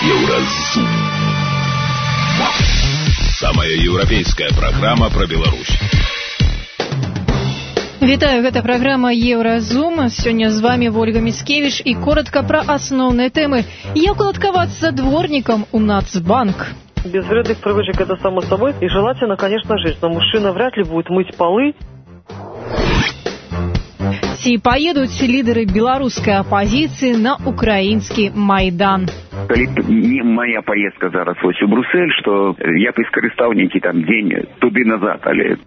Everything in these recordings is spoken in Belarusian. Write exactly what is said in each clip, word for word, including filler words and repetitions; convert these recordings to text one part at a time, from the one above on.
Еўразум. Самая еўрапейская праграма пра Беларусь. Вітаю, гэта праграма Еўразум. Сёння з вами Ольга Міцкевіч і коротка пра асноўныя тэмы. Як уладкавацца дворникам у Нацбанк? Без вредных привычек это само собой. И желательно, конечно, жить. Но мужчина вряд ли будет мыть полы. Ці поедуць лідары беларускай апозіцыі на украінскі Майдан? Калі не моя поездка зараз ось у Брюссель, што я б і скарыстаў нейкі там дзень туды-назад, але...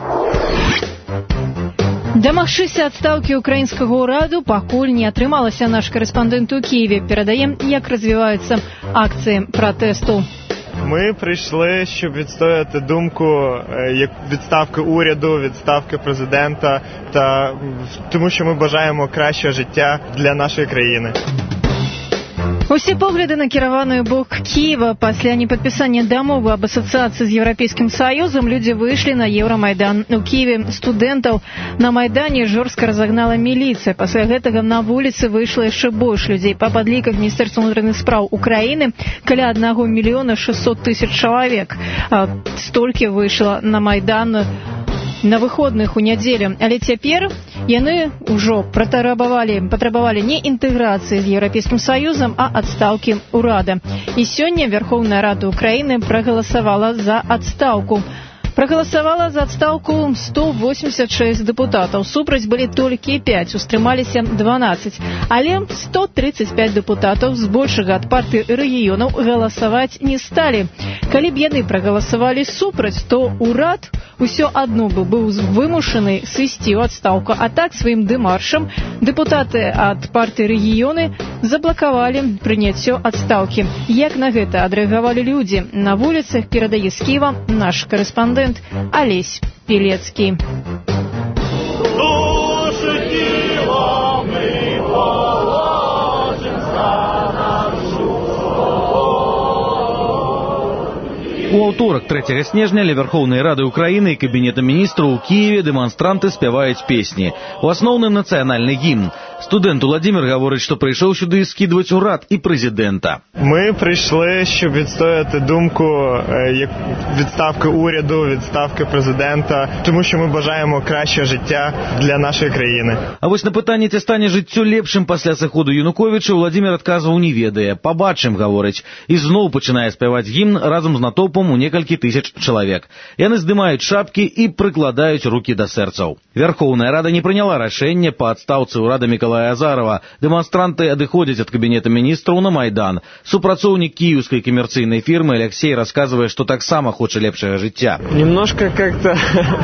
Дамагчыся адстаўкі украінскага ўраду пакуль не атрымалася. Наш корэспандэнт у Києві перадае, як розвиваються акції протесту. Ми прийшли, щоб відстояти думку відставки уряду, відставки президента, та тому що ми бажаємо кращого життя для нашої країни. Усе погляды накіраваны ў бок Киева. Пасля непадпісання дамовы аб асацыяцыі з Еўрапейскім Саюзам людзі выйшлі на Еўрамайдан. У Киеве студэнтаў на Майдане жорстка разагнала міліцыя. Пасля гэтага на вуліцы выйшла яшчэ больш людзей. Па падліках Міністэрства ўнутраных спраў Украіны каля аднаго мільёна шэсцьсот тысяч чалавек. Столькі выйшла на Майдан на выходных у нядзелю. Але цяпер яны ўжо патрабавалі, патрабавалі не інтэграцыі з Еўрапейскім Саюзам, а адстаўкі ўрада. І сёння Верховная Рада Украіны прагаласавала за адстаўку. Прагаласавала за адстаўку сто восемьдесят шесть дэпутатаў. Супраць былі толькі пяць, устрымаліся дванаццаць. Але сто тридцать пять дэпутатаў, збольшага ад партыі рэгіёнаў, галасаваць не сталі. Калі б яны прагаласавалі супраць, то ўрад усё адно бы быў вымушаны сысці ў адстаўку. А так, сваім дэмаршам дэпутаты ад партыі рэгіёны заблакавалі прыняццё адстаўкі. Як на гэта адрэагавалі людзі на вуліцах, перадае з Кіева наш корэспандэнт Олесь Пелецкий. У аўторак трэцяга снежня ля Верховнай Рады Украіны і Кабінета міністраў у Киеве дэманстранты спяваюць песні. У асноўным нацыянальны гімн. Студент Уладзімір гаворыць, што прыйшоў сюды скідваць урад і прэзідэнта. Ми прийшли, щоб відстояти думку відставки уряду, відставки президента, тому що ми бажаємо кращого життя для нашої країни. А вось на пытанне, ці стане жыццё лепшым пасля сыходу Януковіча, Уладзімір адказваў не ведае. Пабачым, гаворыць, і зноў пачынае спяваць гімн разам з натоўпам у некалькі тысяч чалавек. Яны здымаюць шапкі і прыкладаюць рукі да сэрцаў. Верховная Рада не прыняла рашэнне па адстаўцы ўрада Мікалая Азарова. Дэманстранты адыходзяць ад Кабінета міністраў на Майдан. Супрацоўнік киевской коммерційной фирмы Алексей рассказывает, что так само хочет лепшего життя. Немножко как-то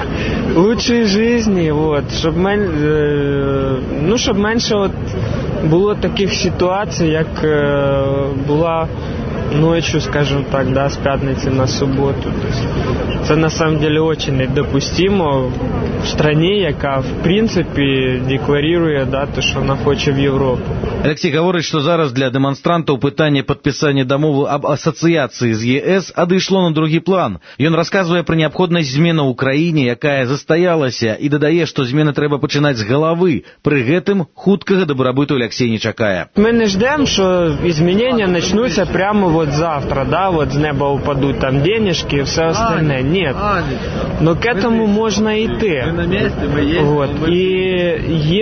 лучшей жизни, вот, чтобы мен, ну, щоб менше от було таких ситуацій, як була ночью, скажем так, да, с пятницы на субботу. Это на самом деле очень недопустимо в стране, яка в принципе декларирует, да, то, что она хочет в Европу. Алексей говорит, что зараз для демонстрантов пытание подписания дамовы об ассоциации с ЕС адышло на другі план. Ён рассказывая про необходимость змены ў краіне, якая застоялася, и додае, что змены трэба пачынаць з головы. При гэтым хуткага дабрабыту Алексей не чакае. Мы не ждем, что изменения начнутся прямо вот завтра, да, вот с неба упадут там денежки и все остальное. Нет. Но к этому можно идти. Вот. И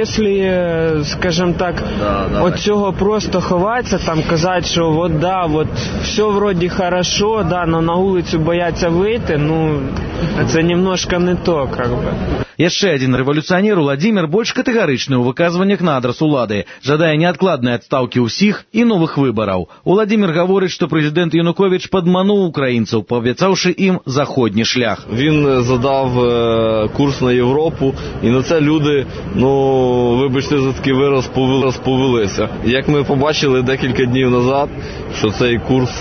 если, скажем так, от цього просто ховатися, там казати, що вот да, вот все вроді хорошо, да, но на вулицю бояться вийти, ну, це немножко не то, как бы. Яшчэ адзін рэвалюцыянер Уладзімір больш катэгарычны ў выказваннях на адрас улады, жадае неадкладнай адстаўкі ўсіх і новых выбараў. Уладзімір гаворыць, што прэзідэнт Януковіч падмануў украінцаў, паабяцаўшы ім заходні шлях. Він задав курс на Європу, і на це люди, ну, вибачте за такий вираз, повелися. Як ми побачили декілька днів назад, що цей курс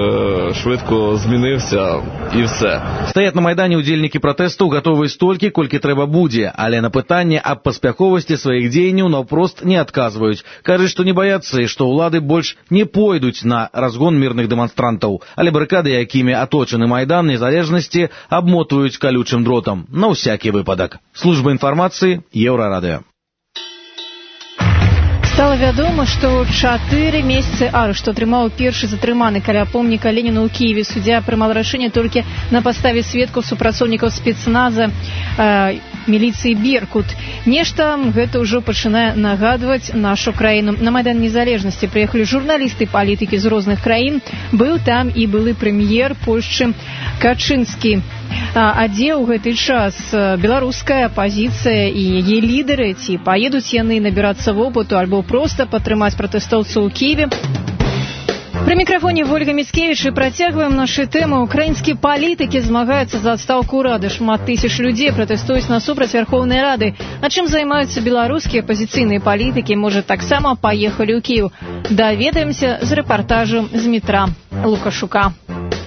швидко змінився і все. Стаять на Майдані удзельнікі пратэстаў гатовыя столькі, колькі трэба будзе, але на пытанне аб паспяховасці сваіх дзеянняў наўпрост не адказваюць. Кажуць, што не баяцца і што ўлады больш не пойдуць на разгон мірных дэманстрантаў, але барыкады, якімі аточаны Майдан Незалежнасці, абмотваюць калючым дротам на ўсякі выпадак. Служба інфармацыі, Еўрарадыё. Стала вядома, што чатыры месяцы арышту атрымаў першы затрыманы каля помніка Леніну ў Кіеве. Суддзя прымал рашэнне толькі на падставе сведкаў супрацоўнікаў спецназа э, міліцыі «Беркут». Нешта гэта ўжо пачынае нагадваць нашу краіну. На Майдан Незалежнасці прыехалі журналісты, палітыкі з розных краін. Быў там і былы прэм'ер Польшчы Качынскі. А дзе ў гэты час беларуская апазіцыя і яе лідары? Ці паедуць яны набірацца вопыту альбо проста падтрымаць пратэстоўцаў у Кіеве? При микрофоне Ольга Мицкевич, и працягваем наши тэмы. Украінскія палітыкі змагаюцца за адстаўку рады. Шмат тысяч людзей пратэстуюць насупраць Верховнай Рады. А чым займаюцца беларускія апазіцыйныя палітыкі? Можа, таксама паехалі ў Кіев? Даведаемся з рэпартажу з Дмітра Лукашука.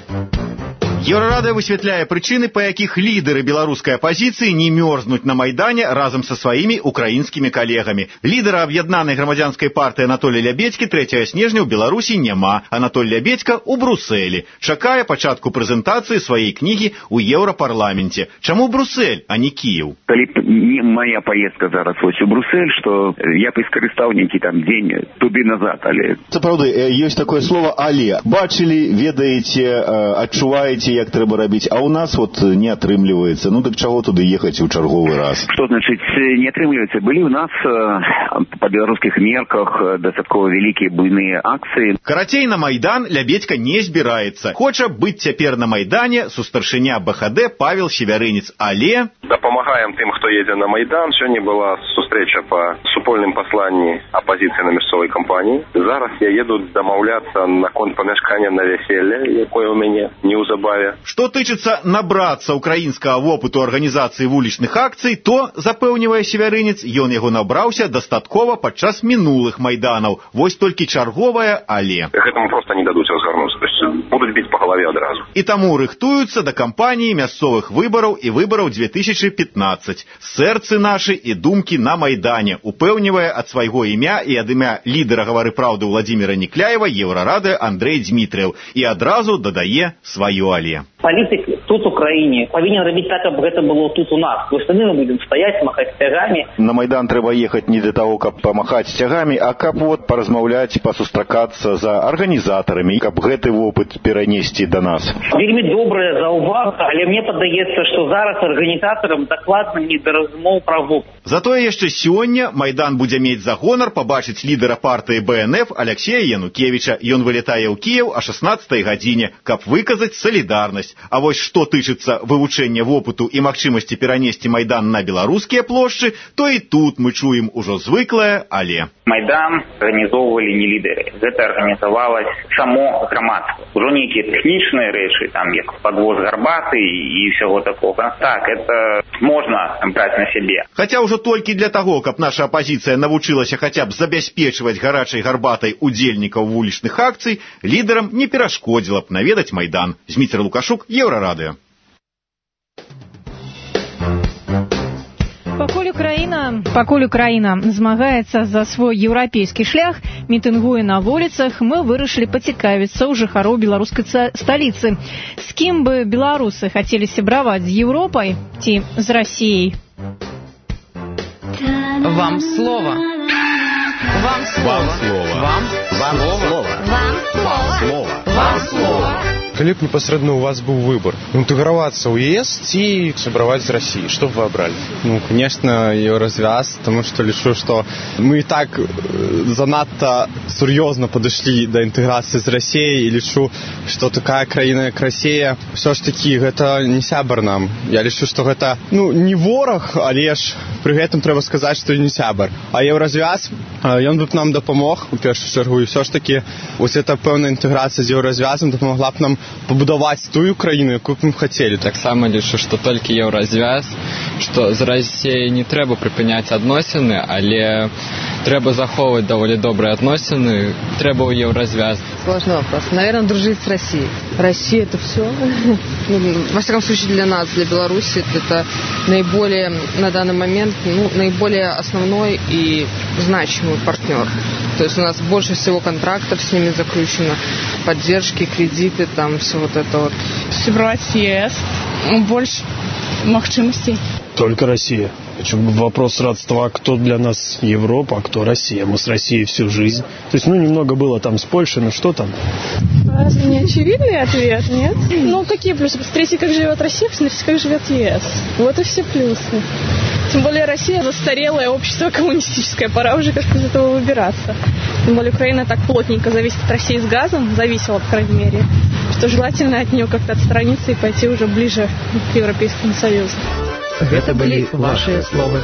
Еўрарада высвятляе прычыны, па якіх лідары беларускай апазіцыі не мёрзнуць на Майдане разам са сваімі украінскімі калегамі. Лідара аб'яднанай грамадзянскай партыі Анатолія Лябедзькі трэцяга снежня ў Беларусі няма. Анатоль Лябедзька ў Брусэлі. Чакае пачатку прэзентацыі сваёй кнігі ў Еўрапарламенце. Чаму Брусэль, а не Кіеў? Калі б не моя поездка зараз вось у Брусэль, што я б скарыстаў нейкі там дзень туды назад, але... Сапраўды, ёсць такое слово «але». Бачылі, ведаеце, адчуваеце, як трэба рабіць, а у нас вот не атрымліваецца. Ну так чаго туды ехаць у чарговы раз? Што значыць не атрымліваецца? Былі у нас па беларускіх мерках дастаткова вялікія буйныя акцыі. Карацей, на Майдан Лябедзька не збіраецца. Хоча быць цяпер на Майдане сустаршыня БХД Павел Севярынец, але... Дапамагаем тым, хто едзе на Майдан. Сёння была сустрэча па супольным пасланні апазіцыі на мясцовай кампаніі. Зараз я еду дамаўляцца наконт памяшкання на вяселле, якое ў мяне неўзабаве. Што тычыцца набрацца украінскага вопыту арганізацыі вулічных акцый, то, запэўнівае Севярынец, ён яго набраўся дастаткова падчас мінулых майданаў. Вось толькі чарговае але. Гэтаму проста не дадуць разгарнуцца, то есть будуць біць па галаве адразу. І таму рыхтуюцца да кампаніі мясцовых выбараў і выбараў две тысячы пятнадцать. Сэрцы нашы і думкі на Майдане, упэўнівае ад свайго імя і ад імя лідара «Гавары праўды» Владзіміра Некляева Еўрарады Андрэй Дзмітрыеў і адразу дадае сваё але. Палітык тут у краіне павінен рабіць так, каб гэта было тут у нас. Вось тады мы будзем стаяць, махаць сцягамі. На Майдан трэба ехаць не для того, каб памахаць сцягамі, а каб вот паразмаўляць, пасустракацца за арганізатарамі, каб гэты вопыт перанесці да нас. Вельмі добрая заўвага, але мне падаецца, што зараз арганізатарам дакладна не да размоў пра вопыт. Затое яшчэ сёння Майдан будзе мець за гонар пабачыць лідара партыі БНФ Аляксея Янукевіча. Ён вылетае ў Кіеў а шаснаццатай гадзіне, каб выказаць салідарнасць. А вось што тычыцца вывучэння вопыту і магчымасці перанесці Майдан на беларускія плошчы, то і тут мы чуем ужо звыклае але. Майдан арганізоўвалі не лідары. Гэта арганізавалось само грамадства. Ужо нейкія тэхнічныя рэчы, там як падвоз гарбаты і ўсяго такога. Так, это можна браць на сябе. Хаця ўжо толькі для таго, каб наша апазіцыя навучылася хаця б забяспечваць гарачай гарбатай удзельнікаў вулічных акцый, лідарам не перашкодзіла б наведаць Майдан. Дмітрий Лукашук, Еўрарадыё. Пакуль Украіна, пакуль Украіна змагаецца за свой еўрапейскі шлях, мітынгуе на вуліцах, мы вырашылі пацікавіцца ў жыхароў беларускай сталіцы. З кім бы беларусы хацелі сябраваць, з Еўропай ці з Расіяй? Вам слово. Вам слово. Вам слово. Вам слово. Вам слово. Вам слово. Калі б непасрэдна у вас быў выбор, інтэгравацца ў ЕС ці сябраваць з Расіяй, што б вы абралі? Ну, конечно, еўразвяз, потому что лічу, что мы и так занадто сур'ёзна падышлі да інтэграцыі з Расіяй і лічу, что такая краіна як Расія все ж таки гэта не сябар нам. Я лічу, что гэта, ну, не вораг, але ж пры гэтым трэба сказаць, што не сябар. А еўразвяз, ён бы нам дапамог у першую чаргу, і все ж таки вось эта пэўная інтэграцыя з еўразвязам дапамагла б нам пабудаваць тую краіну, якую б мы хацелі. Таксама лічу, што толькі еўразвяз, што з Расіяй не трэба прыпыняць адносіны, але трэба захоўваць даволі добрыя адносіны, трэба ў еўразвяз. Сложный вопрос. Наверное, дружить с Россией. Россия — это все. Ну, во всяком случае, для нас, для Беларуси, это наиболее, на данный момент, ну, наиболее основной и значимый партнер. То есть у нас больше всего контрактов с ними заключено, поддержки, кредиты, там все вот это вот. Сябраваць з ЕС, больше магчымасцей. Только Россия. Причем вопрос родства, кто для нас Европа, а кто Россия. Мы с Россией всю жизнь. То есть, ну, немного было там с Польшей, но что там? Разве не очевидный ответ, нет? Ну, какие плюсы? Посмотрите, как живет Россия, посмотрите, как живет ЕС. Вот и все плюсы. Тем более Россия застарелое общество коммунистическое, пора уже как-то из этого выбираться. Тем более Украина так плотненько зависит от России с газом, зависела, по крайней мере, что желательно от нее как-то отстраниться и пойти уже ближе к Европейскому Союзу. Это были ваши слова.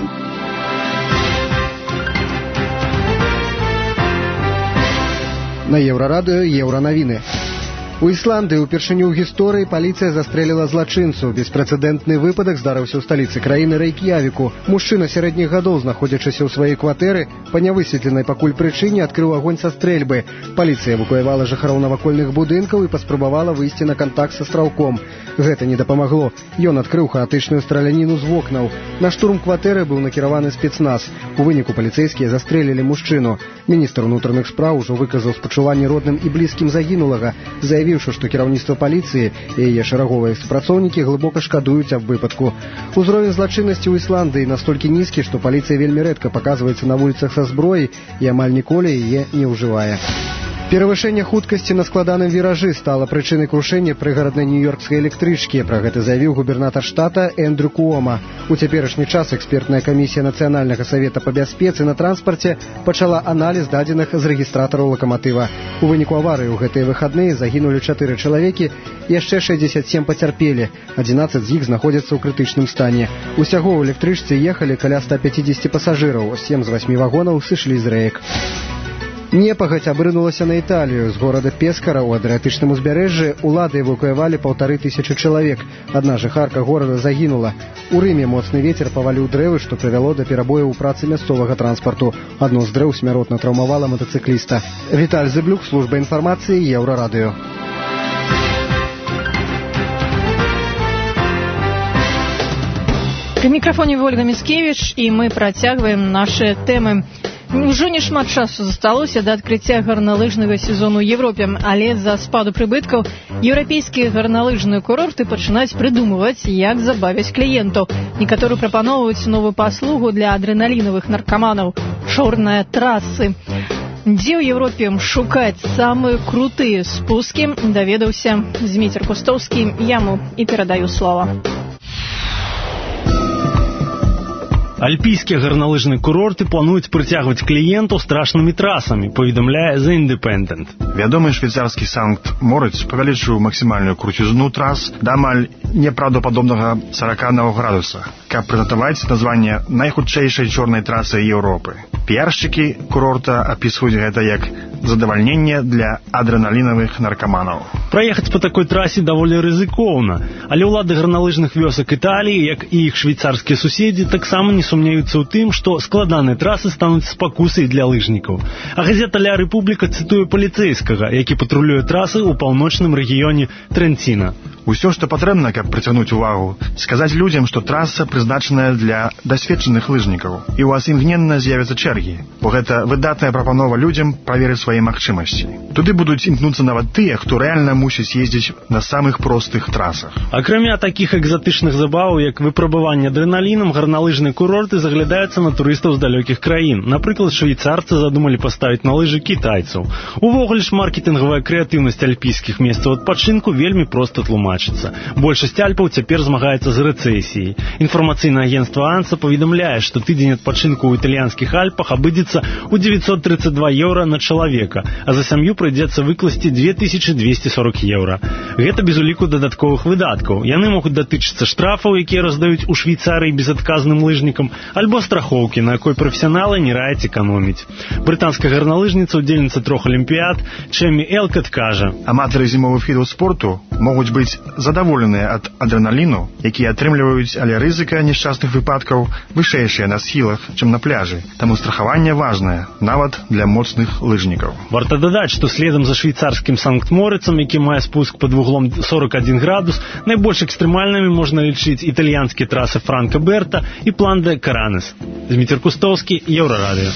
На Еўрарадыё еўранавіны. У Ісландыі ўпершыню ў гісторыі паліцыя застрэліла злачынцу. Беспрэцэдэнтны выпадак здарыўся ў сталіцы краіны Рэйк'явіку. Мужчына сярэдніх гадоў, знаходзячыся ў сваёй кватэры, па нявысветленай пакуль прычыне адкрыў агонь са стрэльбы. Паліцыя эвакуявала жыхароў навакольных будынкаў і паспрабавала выйсці на кантакт са стралком. Гэта не дапамагло. Ён адкрыў хаатычную страляніну з вокнаў. На штурм кватэры быў накіраваны спецназ. У выніку паліцэйскія застрэлілі мужчыну. Міністр унутраных спраў ужо выказаў спачуванне родным і блізкім загінулага, заявіўшы, што кіраўніцтва паліцыі і яе шараговыя супрацоўнікі глыбока шкадуюць аб выпадку. Узровень злачыннасці ў Ісландыі настолькі нізкі, што паліцыя вельмі рэдка паказваецца на вуліцах са зброяй і амаль ніколі яе не ўжывае. Перавышэнне хуткасці на складаным віражы стала прычынай крушэння прыгараднай нью-йоркскай электрычкі. Пра гэта заявіў губернатар штата Эндрю Куома. У цяперашні час экспертная камісія Нацыянальнага савета па бяспецы на транспарце пачала аналіз дадзеных з рэгістратараў лакаматыва. У выніку аварыі ў гэтыя выхадныя загінулі чатыры чалавекі, яшчэ шэсцьдзесят сем пацярпелі. адзінаццаць з іх знаходзяцца ў крытычным стане. Усяго ў электрычцы ехалі каля ста пяцідзесят пасажыраў, сем з васьмі вагонаў сышлі з рэек. Непагадзь абрынулася на Італію. З горада Пескара ў Адрыятычным узбярэжжы улады эвакуявалі паўтары тысячы чалавек. Адна жыхарка горада загінула. У Рыме моцны вецер паваліў дрэвы, што прывяло да перабояў у працы мясцовага транспарту. Адно з дрэў смяротна траўмавала матацыкліста. Віталь Зыблюк, служба інфармацыі, Еўрарадыё. При микрофоне Ольга Міскевіч, і мы працягваем наши тэмы. Ужо не шмат часу засталося да адкрыцця гарналыжнага сезону ў Европе, але з-за спаду прыбыткаў еўрапейскія гарналыжныя курорты пачынаюць прыдумваць, як забавіць кліентаў. Некаторы прапаноўваюць новую паслугу для адрэналінавых наркаманаў – чорныя трасы. Дзе ў Европе шукаць самыя крутыя спускі, даведаўся Зміцер Кустоўскі. Яму і перадаю слова. Альпійскія гарналыжныя курорты плануюць прыцягваць кліентаў страшнымі трасамі, паведамляе The Independent. Вядомы швейцарскі Санкт-Морыц павялічыў максімальную круцізну трас да амаль непраўдападобнага сорок одного градуса, каб прыгатаваць названне найхутчэйшай чорнай трасы Еўропы. Піяршчыкі курорта апісваюць гэта як задавальненне для адрэналінавых наркаманаў. Праехаць па такой трасе даволі рызыкоўна, але ўлады гарналыжных вёсак Італіі, як і іх швейцарскія суседзі, таксама не сумняюцца ў тым, што складаныя трасы стануць спакусай для лыжнікаў. А газета «Ля Рэпубліка» цытуе паліцэйскага, які патрулюе трасы ў паўночным рэгіёне Трэнціна. Усё, што патрэбна, каб прыцягнуць увагу, сказаць людзям, што траса прызначаная для дасведчаных лыжнікаў, і ў вас імгненна з'явяцца чэргі, бо гэта выдатная прапанова людзям праверыць свае магчымасці. Туды будуць імкнуцца нават тыя, хто рэальна мусіць ездзіць на самых простых трасах. Акрамя такіх экзатычных забаваў, як выпрабаванне адрэналінам, гарналыжныя курорты заглядаюцца на турыстаў з далёкіх краін. Напрыклад, швейцарцы задумалі паставіць на лыжы кітайцаў. Увогуле ж маркетынгавая крэатыўнасць альпійскіх месцаў адпачынку вельмі проста тлумачыцца. Большасць альпаў цяпер змагаецца з рэцэсіяй. Інфармацыйнае агенцтва АНСА паведамляе, што тыдзень адпачынку ў італьянскіх альпах абыдзецца ў девятьсот тридцать два еўра на чалавека, а за сям'ю прыйдзецца выкласці две тысячи двести сорок еўра. Гэта без уліку дадатковых выдаткаў. Яны могуць датычыцца штрафаў, якія раздаюць у Швейцарыі безадказным лыжнікам, альбо страхоўкі, на якой прафесіяналы не раяць эканоміць. Брытанская гарналыжніца, удзельніца трох алімпіяд, Чэмі Элкат кажа: аматары зімовых відаў спорту могуць быць задаволеныя ад адрэналіну, які атрымліваюць, але рызыка нешчасных выпадкаў вышэйшая на схілах, чым на пляжы. Таму страхаванне важнае, нават для моцных лыжнікаў. Варта дадаць, што следам за швейцарскім Санкт-Морыцам, які мае спуск пад вуглом сорок один градус, найбольш экстрэмальнымі можна лічыць італьянскія трасы Франка-Берта і План де Каранес. Зміцер Кустоўскі, Еўрарадыё.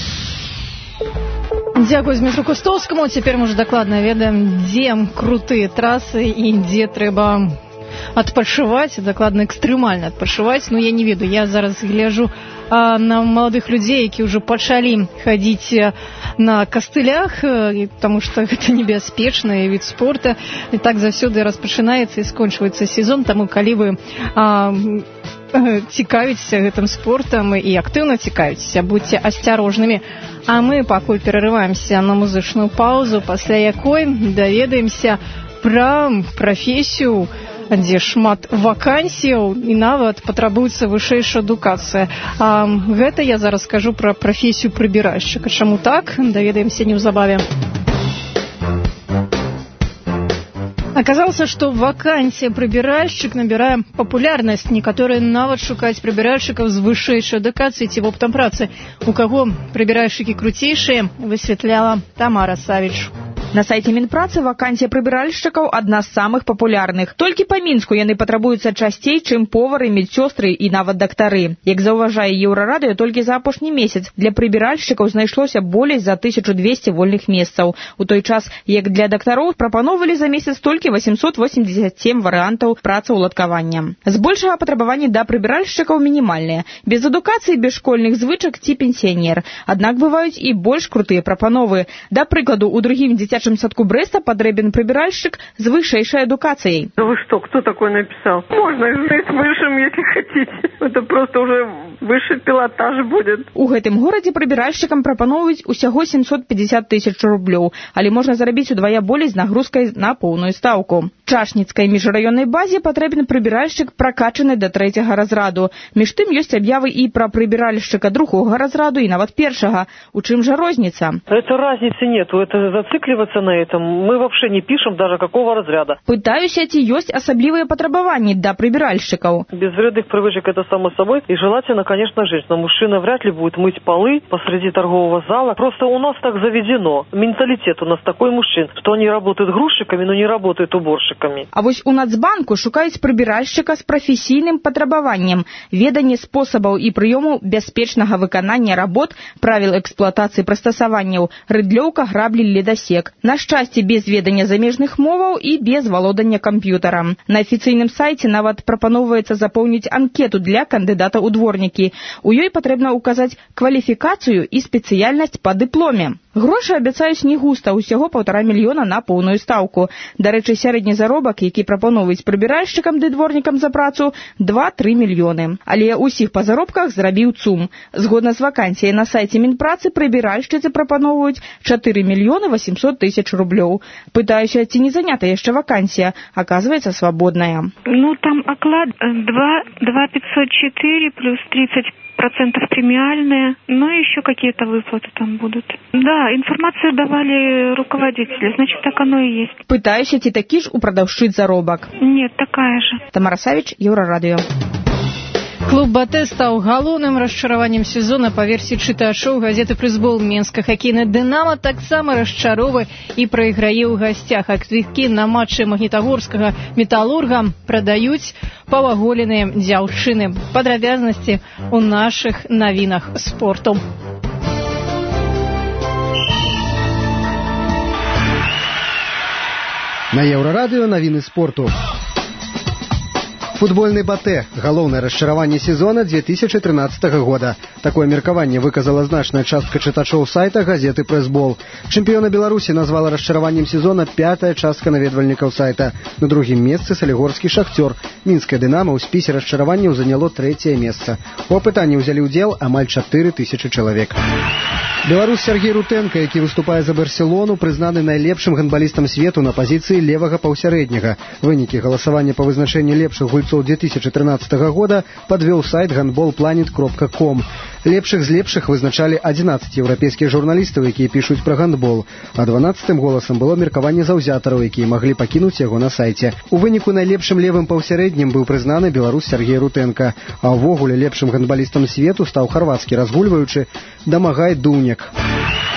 Дзякую Змітру Кустоўскаму. Цяпер мы ўжо дакладна ведаем, дзе крутыя трасы і дзе трэба адпачываць, дакладна экстрэмальна адпачываць. Ну, я не ведаю, я зараз гляжу а, на маладых людзей, які ўжо пачалі хадзіць на кастылях, потому што гэта небяспечны від спорта. І так заўсёды распачынаецца і скончваецца сезон, таму калі вы а, цікавіцеся гэтым спортам і актыўна цікавіцеся, будьце асцярожнымі. А мы пакуль перарываемся на музычную паузу, пасля якой даведаемся пра прафесію, дзе шмат вакансіяў і нават патрабуецца вышэйшая адукацыя. А гэта я зараз скажу пра прафесію прыбіральшчыка. Чаму так? Даведаемся неўзабаве. Оказалось, что вакансия прибиральщик набирает популярность. Некоторые нават шукаюць прибиральщиков с вышэйшай адукацией ці воптам працы. У кого прибиральщики крутейшие, высветляла Тамара Савіч. На сайце Мінпрацы вакансія прыбіральшчыкаў адна з самых папулярных. Толькі па Мінску яны патрабуюцца часцей, чым повары, медсёстры і нават дактары. Як заўважае Еўрарадыё, толькі за апошні месяц для прыбіральшчыкаў знайшлося болей за тысячу двесце вольных месцаў. У той час, як для дактароў прапаноўвалі за месяц толькі восемьсот восемьдесят семь варыянтаў працаўладкавання. Збольшага патрабаванні да прыбіральшчыкаў мінімальныя. Без адукацыі, без школьных звычак ці пенсіянер. Аднак бываюць і больш крутыя прапановы. Да прыкладу, у другім дзіцячым В садку Бреста потребен прибиральщик с высшей адукацией. Вы что, кто такой написал? Можно жить высшим, если хотите. Это просто уже высший пилотаж будет. У гэтым горадзе прыбіральшчыкам прапаноўваюць усяго семьсот пятьдесят тысяч рублёў, але можна зарабіць удвая болей з нагрузкай на поўную стаўку. Чашніцкай міжраённай базе патрэбен прыбіральшчык пракачаны да трэцяга разраду. Між тым ёсць аб'явы і пра прыбіральшчыка другога разраду і нават першага. У чым жа розніца? Это разницы нету, это зацикливаться на этом. Мы вообще не пишем даже какого разряда. Пытаюся, ці ёсць асаблівыя патрабаванні да прыбіральшчыкаў. Без вредных привычек это само собой. И желательно, конечно, женщина. Мужчина вряд ли будет мыть полы посреди торгового зала. Просто у нас так заведено. Менталитет у нас такой мужчин, что они работают грузчиками, но не работают уборщиками. А вось у Нацбанку шукаюць прыбіральшчыка з прафесійным патрабаваннем, веданне спосабаў і прыёмаў бяспечнага выканання работ, правіл эксплуатацыі прыстасаванняў, рыдлёўка, граблі, ледасек. На шчасце, без ведання замежных моваў і без валодання камп'ютарам. На афіцыйным сайце нават прапаноўваецца запоўніць анкету для кандыдата ў дворнікі. У ёй патрэбна ўказаць кваліфікацыю і спецыяльнасць па дыпломе. Грошы абяцаюць не густа, усяго паўтара мільёна на поўную стаўку. Дарэчы, сярэдні заробак, які прапаноўваюць прыбіральшчыкам ды дворнікам за працу, два-тры мільёны. Але ўсіх па заробках зрабіў ЦУМ. Згодна з вакансіяй на сайце Мінпрацы прыбіральшчыцы прапаноўваюць чатыры мільёны восемьсот тысяч рублёў. Пытаюся, ці не занята яшчэ вакансія. Аказваецца, свабодная. Ну, там оклад два пятьсот четыре плюс тридцать процентов премиальные, ну и еще какие-то выплаты там будут. Да, информацию давали руководители, значит, так оно и есть. Пытаюся, ці такі ж у прадаўшчыц заробак? Нет, такая же. Тамара Савіч, Еўрарадыё. Клуб «Батэ» стаў галоўным расчараваннем сезона па версіі чытачоў газеты «Футбол». Мінска хакейны «Дынамо» таксама расчаровы і прайграе ў гасцях, а квіткі на матчы магнітагорскага «Металлурга» прадаюць паваголеныя дзяўчыны. Падрабязнасці ў нашых навінах спорту. На Еўрарадыё навіны спорту. Футбольный «Батэ» – галоўнае расчараванне сезона две тысячи тринадцатого года. Такое меркаванне выказала значная частка чытачоў сайта газеты «Прэсбол». Чэмпіёна Беларусі назвала расчараваннем сезона пятая частка наведвальнікаў сайта. На другім месцы салігорскі «Шахцёр». Мінскае «Дынамо» ў спісе расчараванняў заняло трэцяе месца. У апытанні ўзялі ўдзел амаль чатыры тысячы чалавек. Беларус Сергей Рутенко, які выступае за Барселону, прызнаны найлепшым гандбалістам свету на пазіцыі левага паўсярэдняга. Вынікі галасавання па вызначэнні лепшых гульцоў две тысячи тринадцатого года подвёў сайт гандбол планет кропка ком. Лепшых з лепшых вызначалі адзінаццаць еўрапейскіх журналістаў, якія пішуць пра гандбол, а дванаццатым голасам было меркаванне заўзятараў, якія маглі пакінуць яго на сайце. У выніку найлепшым левым паўсярэднім быў прызнаны беларус Сергей Рутенко, а ўвогуле лепшым гандбалістам свету стаў харвацкі разгульваючы Дамагай Дунек.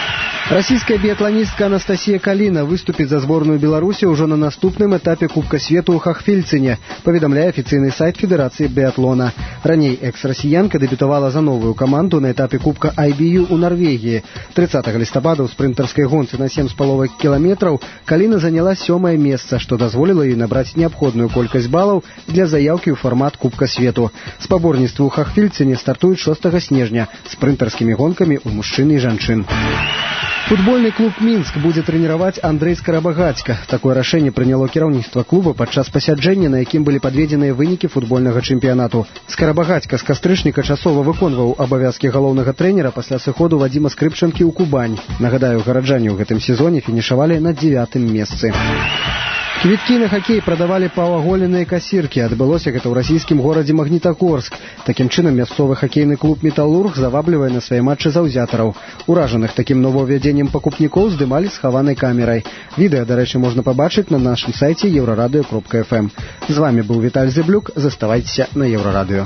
Российская биатлонистка Анастасия Калина выступит за сборную Беларуси уже на наступном этапе Кубка Свету у Хахфельцене, поведомляя официальный сайт Федерации биатлона. Ранее экс-россиянка дебютовала за новую команду на этапе Кубка ай би ю у Норвегии. тридцатого листопада у спринтерской гонцы на семь с половой километров Калина заняла сёмое место, что дозволило ей набрать необходную колькость баллов для заявки в формат Кубка Свету. Спаборніцтва у Хахфельцене стартуют шостага снежня спринтерскими гонками у мужчин и женщин. Футбольный клуб «Минск» будет тренировать Андрей Скарабагатька. Такое решение приняло кіраўніцтва клуба падчас пасяджэння, на якім былі падведзеныя вынікі футбольнага чэмпіянату. Скарабагатька з кастрычніка часова выконваў абавязкі галоўнага трэнера пасля сыходу Вадзіма Скрыпчанкі ў Кубань. Нагадаю, гараджане ў гэтым сезоне фінішавалі на дзевятым месцы. Квитки на хоккей продавали паўаголеныя кассирки. Адбылося гэта ў расійскім горадзе Магнітагорск. Такім чынам мясцовы хоккейны клуб «Металлург» заваблівае на свае матчы заўзятараў. Уражаных такім новаўвядзеннем пакупнікоў здымалі схаванай камерай. Відэа, дарэчы, можна пабачыць на нашым сайце еўрарадыё кропка эф эм. З вами быў Віталь Зэблюк. Заставайцеся на Еўрарадыё.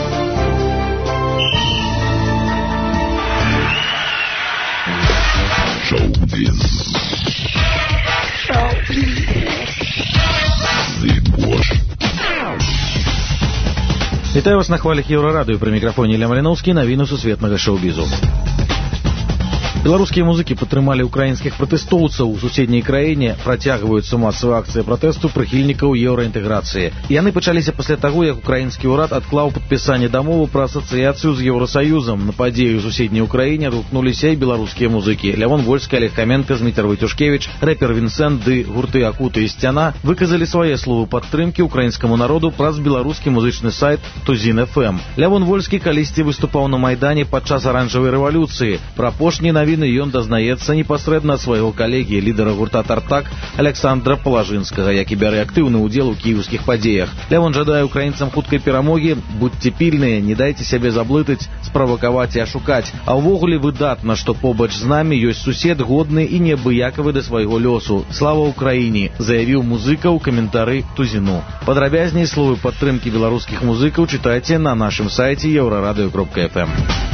Вітаю вас на хвалях Еўрарадыё. Пры мікрафоне Ілля Маліноўскі, навіны сусветнага шоу-бізу. Беларускія музыкі падтрымалі украінскіх пратэстоўцаў у суседняй краіне, працягваюцца масавыя акцыі пратэсту прыхільнікаў еўраінтэграцыі. Яны пачаліся пасля таго, як украінскі ўрад адклаў падпісанне дамовы пра асацыяцыю з Еўрасаюзам. На падзею ў суседняй Украіне адгукнуліся і беларускія музыкі. Лявон Вольскі, Олег Хаменка, Зміцер Войцюшкевіч, рэпер Вінсэнт ды гурты Акута і Сцяна выказалі свае словы падтрымкі украінскаму народу праз беларускі музычны сайт Тузін эф эм. Лявон Вольскі калісьці выступаў на Майдане падчас аранжавай рэвалюцыі. Пра апошні навіны ён дазнаецца непасрэдна ад свайго калегі, лідара гурта «Тартак» Александра Палажынскага, які бярэ актыўны ўдзел у кіеўскіх падзеях. Лявон жадае украінцам хуткай перамогі, будьце пільныя, не дайце сябе заблытаць, справакаваць і ашукаць. А ўвогуле выдатна, што побач з намі ёсць сусед годны і неабыякавы да свайго лёсу. Слава Украіне, заявіў музыка ў каментары Тузіну. Падрабязней словы падтрымкі беларускіх музыкаў чытайце на нашым сайце еўрарадыё кропка эф эм.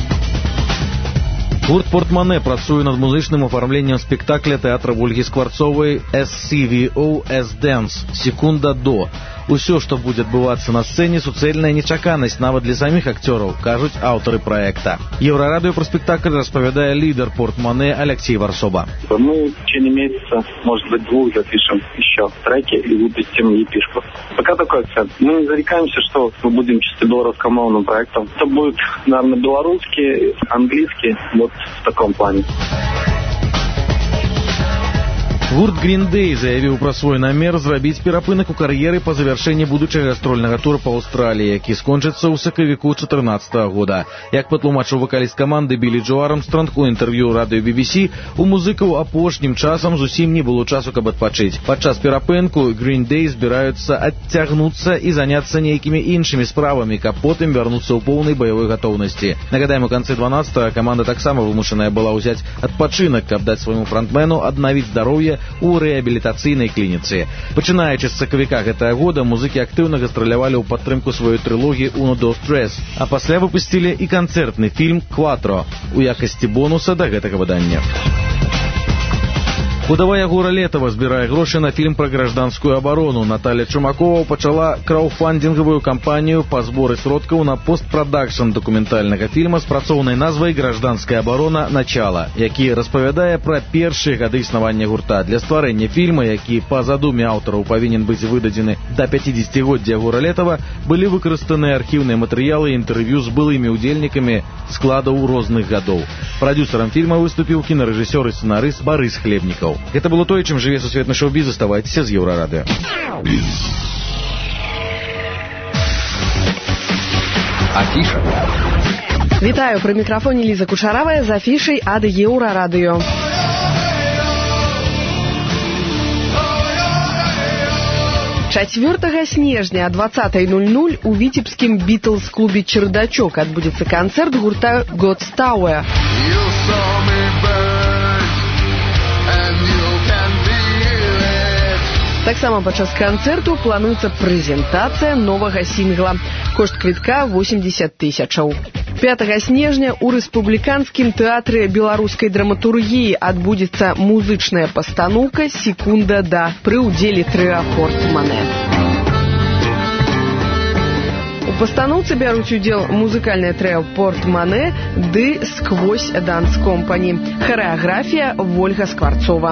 Гурт «Портмане» працуе над музычным афармленнем спектакля тэатра Ольгі Скварцовай эс си ви о «С-Dance» «Секунда до». Усё, што будзе адбывацца на сцэне, суцэльная нечаканасць нават для саміх акцёраў, кажуць аўтары праекта. Еўрарадыё про спектакль распавядае лидер «Портмане» Алексей Варсоба. Мы в течение месяца, может быть, двух запишем еще треки и выпустим епишку. Пока такой акцент. Мы зарекаемся, что мы будем чисто белорусскомовным проектом. Это будет, наверное, белорусский, английский, вот в таком плане. Гурт Green Day заявіў пра свой намер зрабіць перапынак у кар'еры па завяршэнні будучага гастрольнага тура па Аўстраліі, які скончыцца ў сакавіку чатырнаццатага года. Як патлумачыў вакаліст каманды Білі Джо Армстронг у інтэрв'ю радыё би би си, у музыкаў апошнім часам зусім не было часу, каб адпачыць. Падчас перапынку Green Day збіраюцца адцягнуцца і заняцца нейкімі іншымі справамі, каб потым вярнуцца ў поўнай баявой гатоўнасці. Нагадаем, у канцы дванаццатага каманда таксама вымушаная была ўзяць адпачынак, каб даць свайму франтмену аднавіць здароўе у рэабілітацыйнай клініцы. Пачынаючы з сакавіка гэтага года музыкі актыўна гастралявалі ў падтрымку сваёй трылогіі «Uno, dos, tres», а пасля выпусцілі і канцэртны фільм «Quattro» у якасці бонуса да гэтага выдання. Удава Ягора Летава збірае грошы на фільм пра гражданскую абарону. Наталья Чумакова пачала краўдфандингавую кампанію па зборы сродкаў на постпрадакшн дакументальнага фільма з працоўнай назвай «Гражданская абарона. Начало», які распавядае пра першыя гады існавання гурта. Для стварэння фільма, які па задуме аўтараў павінен быць выдадзены да пяцідзесяцігоддзя Ягора Летава, былі выкарыстаныя архіўныя матэрыялы і інтэрв'ю з былымі ўдзельнікамі складаў розных гадоў. Прадюсерам фільма выступіў кінарэжысёр і сцэнарыст Барыс Хлебнікаў. Гэта было тое, чым жыве сусветны шоу-біз. Заставайцеся з Еўрарадыё. Афіша. Вітаю, пры мікрафоне Ліза Кучаравая з афішай ад Еўрарадыё. чацвёртага снежня о двадцатай нуль нуль у віцебскім Бітлз-клубе «Чердачок» адбудзецца канцэрт гурта God's Tower. Таксама падчас канцэрту плануецца прэзентацыя новага сінгла. Кошт квітка восемьдесят тысячаў. пятага снежня ў рэспубліканскім тэатры беларускай драматургіі адбудзецца музычная пастаноўка «Секунда да» пры ўдзеле трыа «Портмане». У пастаноўцы бяруць удзел музыкальнае трыа «Портмане» ды «Сквозь Данс Компані». Харэаграфія Вольга Скварцова.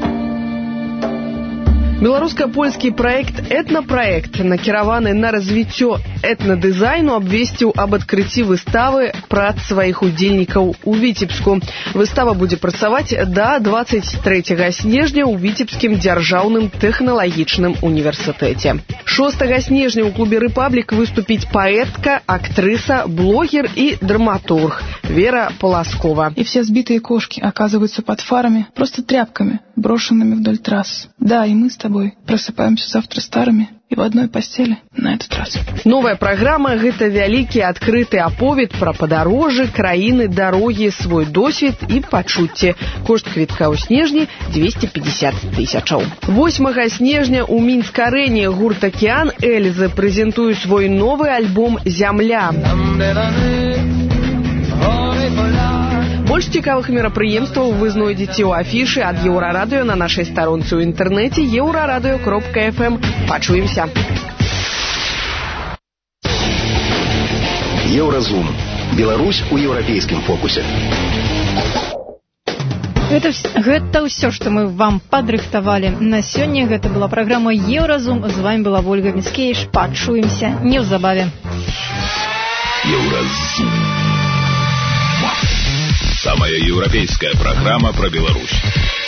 Беларуска-польскі праект «Этнапраект», накіраваны на развіццё этнадызайну, абвесціў аб адкрыцці выставы прац сваіх удзельнікаў у Віцебску. Выстава будзе працаваць да дваццаць трэцяга снежня ў Віцебскім дзяржаўным тэхналагічным універсітэце. шостага снежня ў клубе «Рэпаблік» выступіць паэтка, актрыса, блогер и драматург Вера Полоскова. И все сбитые кошки оказываются под фарами, просто тряпками, брошенными вдоль трасс. Да, и мы с тобой просыпаемся завтра старыми и в одной постели на этот раз. Новая праграма – гэта вялікі адкрыты аповед пра падарожжы, краіны, дарогі, свой досвед і пачуцці. Кошт квітка ў снежні – дзвесце пятьдесят тысячаў. восьмага снежня ў Мінск-арэне гурт «Океан Эльзы» прэзентуе свой новы альбом «Зямля». Больш цікавых мерапрыемстваў вы знойдзеце ў афішы ад Еўрарадыё на нашай старонцы ў інтэрнэце еўрарадыё кропка эф эм. Пачуемся. Еўразум. Беларусь у еўрапейскім фокусе. Гэта, гэта ўсё, што мы вам падрыхтавалі на сёння. Гэта была праграма «Еўразум». З вами была Вольга Міцкевіч. Пачуемся неўзабаве. Еўразум. Самая европейская программа про Беларусь.